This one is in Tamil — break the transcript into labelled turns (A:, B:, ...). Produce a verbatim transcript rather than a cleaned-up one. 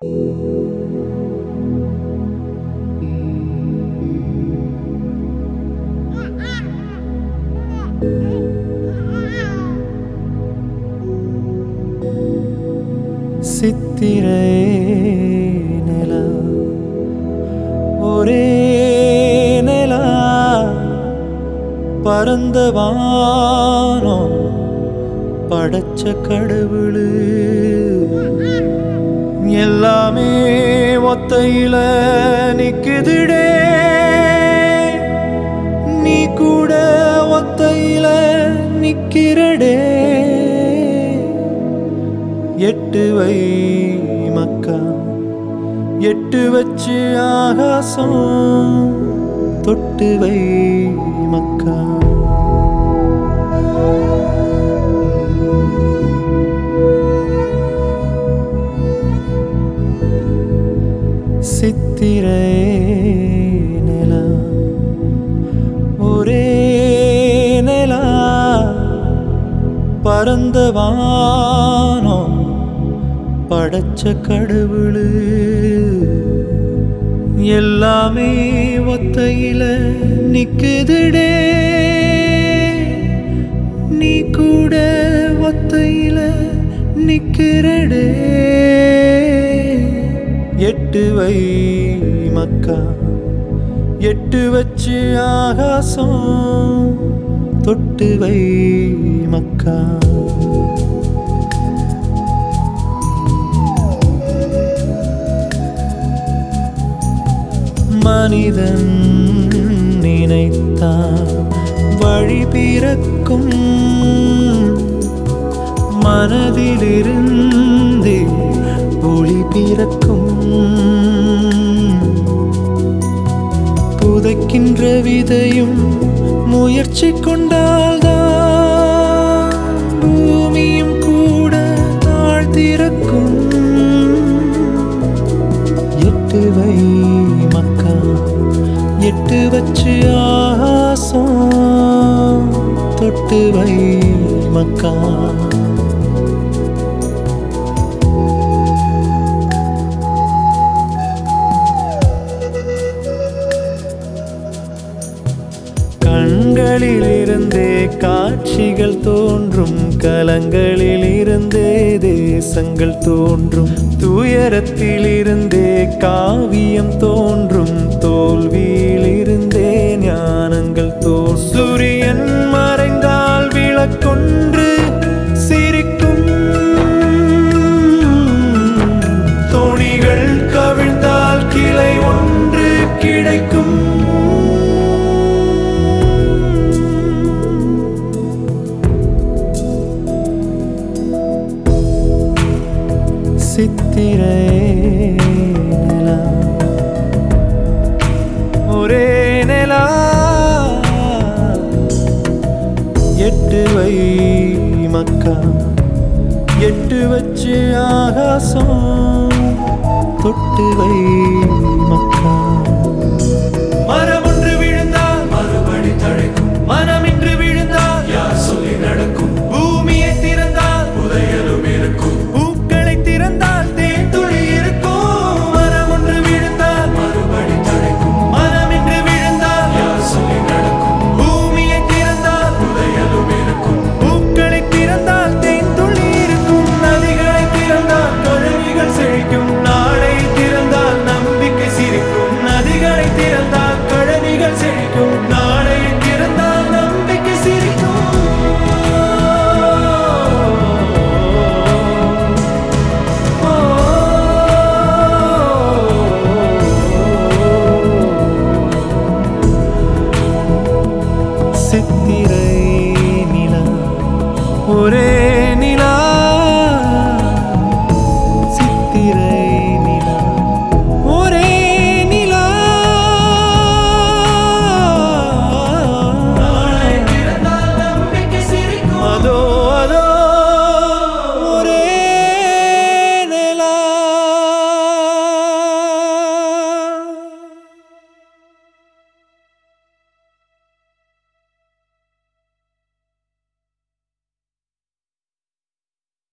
A: சித்திரை நிலா ஒரே நிலா பரந்த வானம் படைச்ச கடவுளு எல்லாமே ஒத்தையில நிக்குதுடே நீ கூட ஒத்தையில நிக்கிறடே எட்டு வை மக்கா எட்டு வச்சு ஆகாசம் தொட்டு வை மக்கா சித்திரை நிலா ஒரே நிலா பரந்த வானம் படைச்ச கடவுளு எல்லாமே ஒத்தையில நிக்குதுடே நீ கூட ஒத்தையில நிக்கிறடே எட்டு வை மக்கா எட்டு வச்சு ஆகாசம் தொட்டு வை மக்கா மனிதன் நினைத்தான் வழி பிறக்கும் மனதிலிருந்தே ஒளி பிறக்கும் புதைக்கின்ற விதையும் முயற்சி கொண்டால்தான் பூமியும் கூட தாழ்த்திறக்கும் எட்டு வை மக்கா எட்டு வச்சு ஆகாசம் தொட்டு வை மக்கா கண்களிலிருந்தே காட்சிகள் தோன்றும் கலங்களிலிருந்தே தேசங்கள் தோன்றும் துயரத்திலிருந்தே காவியம் தோன்றும் தோல்வியிலிருந்தே ஞானங்கள் தோன்றும் சூரியன் மறைந்தால் விளக்கொன்று சிரிக்கும் தோணிகள் கவிழ்ந்தால் கிளை ஒன்று கிடைக்கும் சித்திரை நிலா ஒரே நிலா எட்டு வை மக்கா எட்டு வச்சு ஆகாசம் தொட்டு வை மக்கா மரம் ஒன்று விழுந்தால் மறுபடி தழைக்கும் மனமின்று விழுந்தால் யார் சொல்லி நடக்கும் பூமியை திறந்தால் புதையலும் இருக்கும் சித்திரை நிலா ஒரே